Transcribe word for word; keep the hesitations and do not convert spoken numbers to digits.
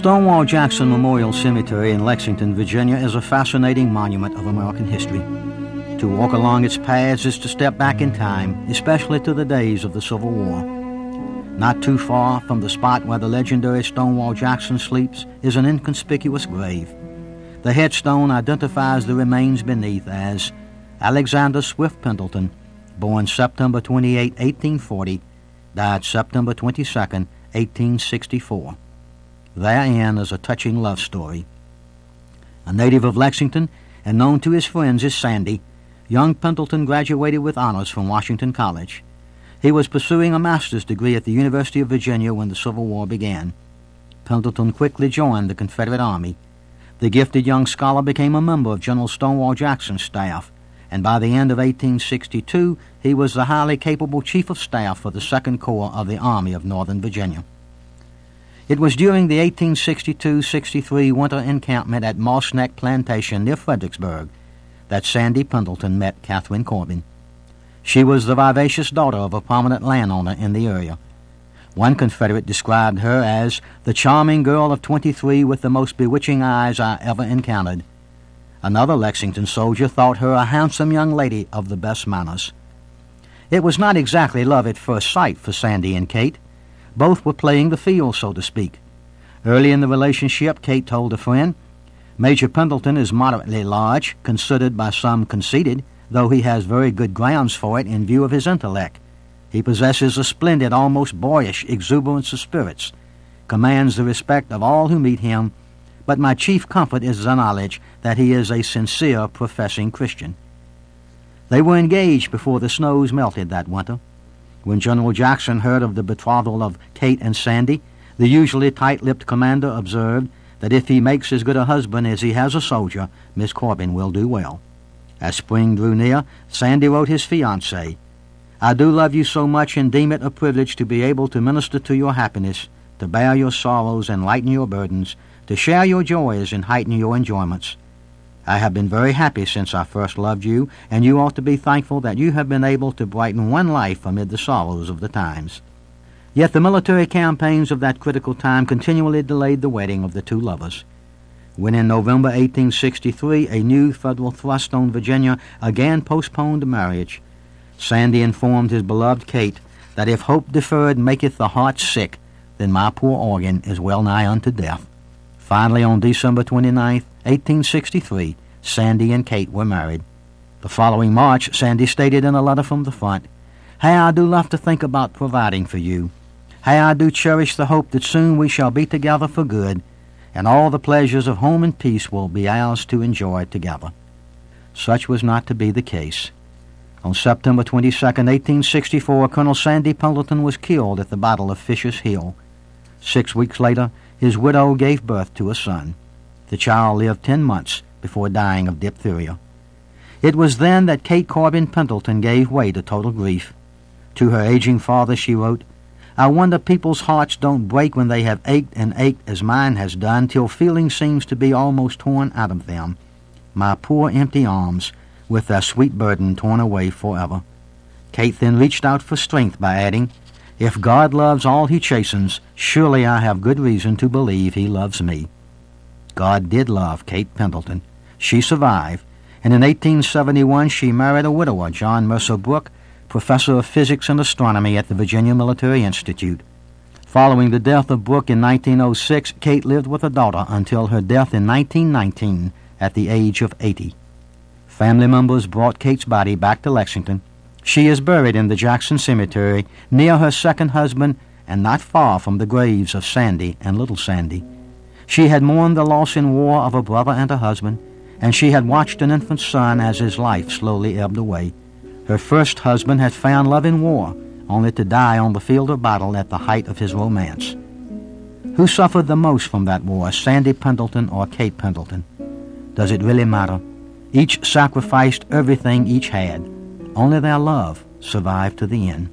Stonewall Jackson Memorial Cemetery in Lexington, Virginia is a fascinating monument of American history. To walk along its paths is to step back in time, especially to the days of the Civil War. Not too far from the spot where the legendary Stonewall Jackson sleeps is an inconspicuous grave. The headstone identifies the remains beneath as Alexander Swift Pendleton, born September twenty-eighth, eighteen forty, died September twenty-second, eighteen sixty-four. Therein is a touching love story. A native of Lexington and known to his friends as Sandy, young Pendleton graduated with honors from Washington College. He was pursuing a master's degree at the University of Virginia when the Civil War began. Pendleton quickly joined the Confederate Army. The gifted young scholar became a member of General Stonewall Jackson's staff, and by the end of eighteen sixty-two, he was the highly capable Chief of Staff for the Second Corps of the Army of Northern Virginia. It was during the eighteen sixty-two sixty-three winter encampment at Moss Neck Plantation near Fredericksburg that Sandy Pendleton met Catherine Corbin. She was the vivacious daughter of a prominent landowner in the area. One Confederate described her as the charming girl of twenty-three with the most bewitching eyes I ever encountered. Another Lexington soldier thought her a handsome young lady of the best manners. It was not exactly love at first sight for Sandy and Kate. Both were playing the field, so to speak. Early in the relationship, Kate told a friend, "Major Pendleton is moderately large, considered by some conceited, though he has very good grounds for it in view of his intellect. He possesses a splendid, almost boyish exuberance of spirits, commands the respect of all who meet him, but my chief comfort is the knowledge that he is a sincere, professing Christian." They were engaged before the snows melted that winter. When General Jackson heard of the betrothal of Kate and Sandy, the usually tight-lipped commander observed that if he makes as good a husband as he has a soldier, Miss Corbin will do well. As spring drew near, Sandy wrote his fiancée, "I do love you so much and deem it a privilege to be able to minister to your happiness, to bear your sorrows and lighten your burdens, to share your joys and heighten your enjoyments. I have been very happy since I first loved you, and you ought to be thankful that you have been able to brighten one life amid the sorrows of the times." Yet the military campaigns of that critical time continually delayed the wedding of the two lovers. When in November eighteen sixty-three a new federal thrust on Virginia again postponed the marriage, Sandy informed his beloved Kate that if hope deferred maketh the heart sick, then my poor organ is well nigh unto death. Finally, on December twenty-ninth, eighteen sixty-three, Sandy and Kate were married. The following March, Sandy stated in a letter from the front, "How I do love to think about providing for you. How I do cherish the hope that soon we shall be together for good, and all the pleasures of home and peace will be ours to enjoy together." Such was not to be the case. On September twenty-second, eighteen sixty-four, Colonel Sandy Pendleton was killed at the Battle of Fisher's Hill. Six weeks later, his widow gave birth to a son. The child lived ten months before dying of diphtheria. It was then that Kate Corbin Pendleton gave way to total grief. To her aging father she wrote, "I wonder people's hearts don't break when they have ached and ached as mine has done, till feeling seems to be almost torn out of them. My poor empty arms, with their sweet burden torn away forever." Kate then reached out for strength by adding, "If God loves all he chastens, surely I have good reason to believe he loves me." God did love Kate Pendleton. She survived, and in eighteen seventy-one she married a widower, John Mercer Brooke, professor of physics and astronomy at the Virginia Military Institute. Following the death of Brooke in nineteen oh six, Kate lived with a daughter until her death in nineteen nineteen at the age of eighty. Family members brought Kate's body back to Lexington. She is buried in the Jackson Cemetery near her second husband and not far from the graves of Sandy and Little Sandy. She had mourned the loss in war of a brother and a husband, and she had watched an infant son as his life slowly ebbed away. Her first husband had found love in war, only to die on the field of battle at the height of his romance. Who suffered the most from that war, Sandy Pendleton or Kate Pendleton? Does it really matter? Each sacrificed everything each had. Only their love survived to the end.